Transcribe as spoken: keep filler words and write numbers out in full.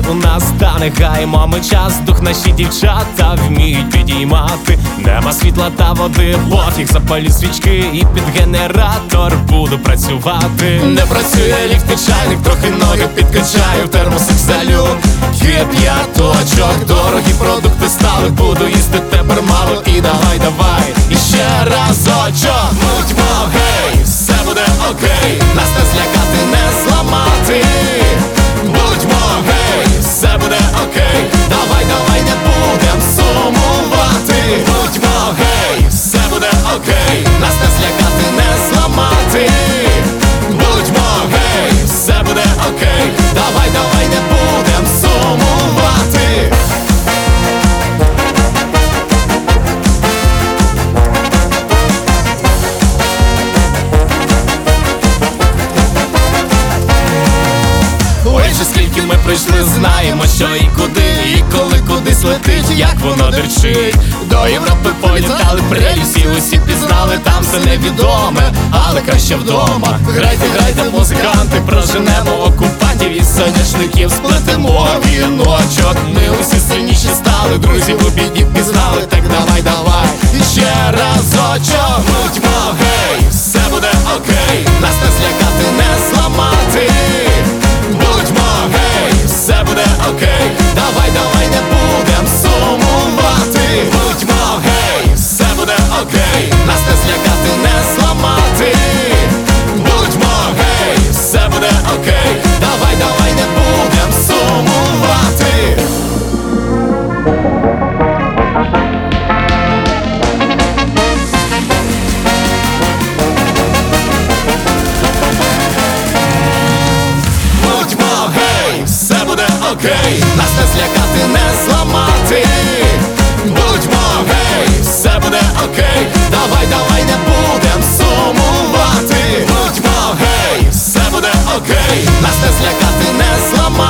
у нас, та не гаємо ми час. Дух наші дівчата вміють підіймати. Нема світла та води, пофіг, запалю свічки і під генератор буду працювати. Не працює ліфт і чайник, трохи ноги підкачаю, термосик залю, є п'яточок. Дорогі продукти стали, буду їсти тепер мало. І давай, давай, і ще разочок. Будьмо гей, все буде окей, нас не злякати, не зламати. Будьмо гей, все буде окей, давай, давай, не будем сумувати. Будьмо гей, все буде окей, нас не злякати, не зламати. Будьмо гей, все буде окей, давай, давай, не будем сумувати. Ой, же скільки ми пройшли, знаємо, що і куди, і коли кудись летить, як воно дерчить. До Європи політали, прелісі усі пізнали, там все невідоме, але краще вдома. Грайте, грайте, музиканти, проженемо окупантів і соняшників сплетемо віночок. Ми усі сильніші стали, друзів у біді пізнали, так давай, давай, і ще разочок. Будьмо гей, все буде окей, нас не злякати, не зламати. Будьмо гей, все буде окей, давай, давай, не будем сумувати. Будьмо гей, все буде окей, нас не злякати, не зламати. Будьмо гей, все буде окей, давай, давай, не будем сумувати. Все буде окей, нас не злякати, не зламати. Будьмо гей, все буде окей, давай, давай, не будем сумувати. Будьмо гей, все буде окей, нас не злякати, не зламати.